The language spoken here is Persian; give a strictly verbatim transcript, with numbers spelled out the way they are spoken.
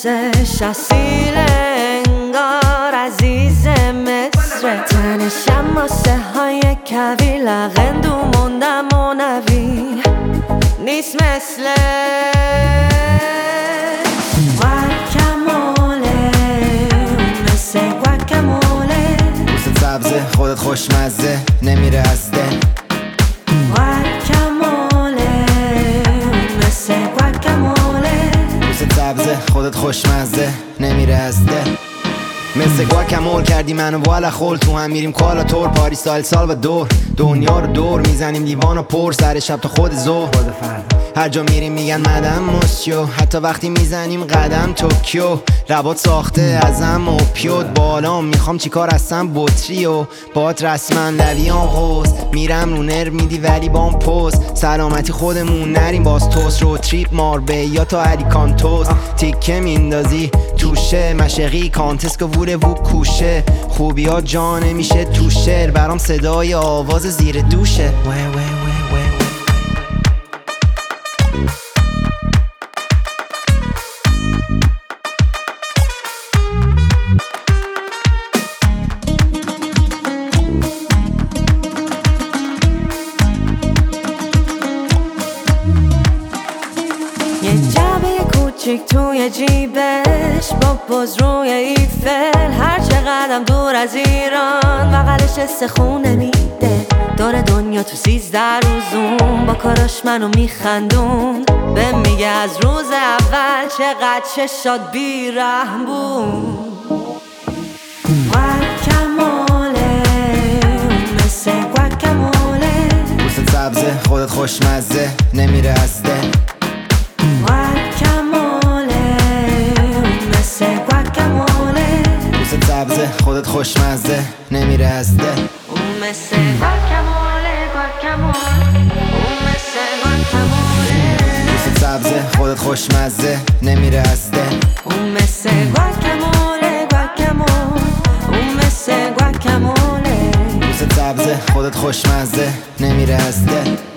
حسش اصیل انگار عزیز مصر تنش اما سه های کویل غندو موندم و نوی نیست مثل گواکاموله مثل گواکاموله دوست سبزه خودت خوشمزه نمیره از دل گواکاموله مثل گواکاموله دوست سبزه خودت خوشمزه نمیره از دل مثل گواکامول کردی منو والا خول تو هم میریم کالا تور پاریس سال سال و دور دنیا رو دور میزنیم لیوان و پر سر شب تا خود ظهر هر جا میریم میگن مدام موسیو حتی وقتی میزنیم قدم توکیو ربات ساخته ازم و پیود بالام میخوام چیکار هستم بطری و بات رسما لویان غوز میرم رو نر میدی ولی بام پوز سلامتی خودمون نریم باز توست رو تریپ ماربه یا تا علیکان توست تیکه میندازی توشه مشقی کانتسک و ووره وو کوشه خوبی ها جا نمیشه تو شعر برام صدای آواز زیر دوشه وی وی وی وی یه جعبه کوچیک توی جیبش با پوز روی ایفل هر چقدرم دور از ایران بغلش استخونه میده دور دنیا تو سیزده روزون با کاراش منو میخندون به میگه از روز اول چقدر چشات بیرحم بود گواکاموله مثل گواکاموله دوست سبزه خودت خوشمزه نمیره از دل گواکاموله مثل گواکاموله دوست سبزه خودت خوشمزه نمیره از دل اون مثل گواکاموله گواکاموله اون مثل گواکاموله دوست سبزه خودت خوشمزه نمیره از دل اون مثل گواکاموله گواکاموله اون مثل گواکاموله دوست سبزه خودت خوشمزه نمیره از دل